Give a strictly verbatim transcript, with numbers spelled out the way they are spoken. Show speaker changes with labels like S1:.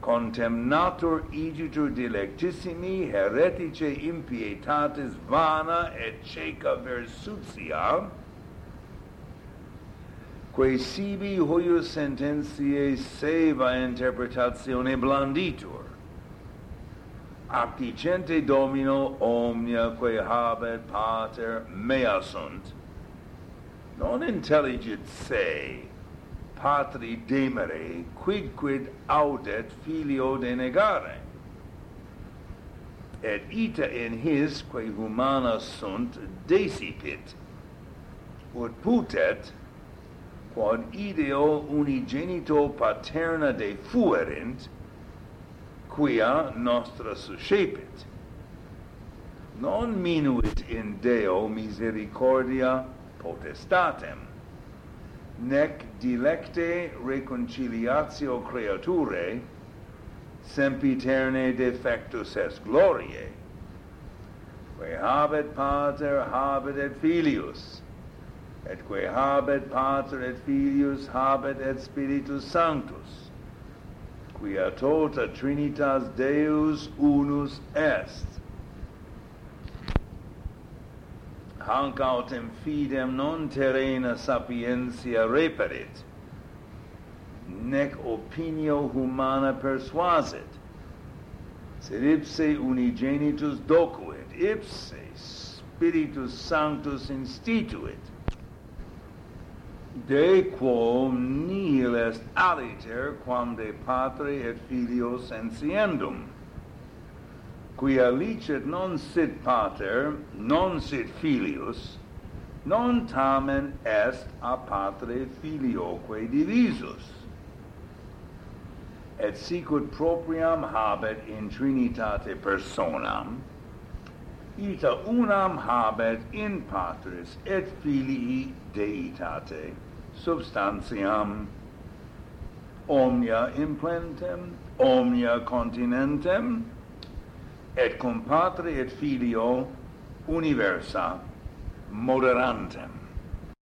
S1: contemnatur igitur delectissimi heretice impietatis vana et cieca versutia, quae sibi huius sententiae seva interpretatione blanditur, ac dicente Domino omnia quae habet pater mea sunt, non intelligit se patri demere quidquid audet filio denegare, et ita in his quae humana sunt desipit, ut putet quod ideo unigenito paterna defuerint, quia nostra suscepit. Non minuit in Deo misericordia potestatem, nec dilecte reconciliatio creaturae sempiterne defectus est gloriae, quae habet pater habet et filius, et quae habet pater et filius habet et spiritus sanctus, quia tota trinitas Deus unus est. Hanc autem fidem non terrena sapientia reperit, nec opinio humana persuasit, sed ipse unigenitus docuit, ipse Spiritus Sanctus instituit, de quo nihil est aliter quam de Patre et Filio sentiendum, quia licet non sit pater, non sit filius, non tamen est a Patre Filioque divisus, et sicut propriam habet in Trinitate personam, ita unam habet in Patris et Filii Deitate substantiam, omnia implentem, omnia continentem, et cum Patre et Filio universa moderantem.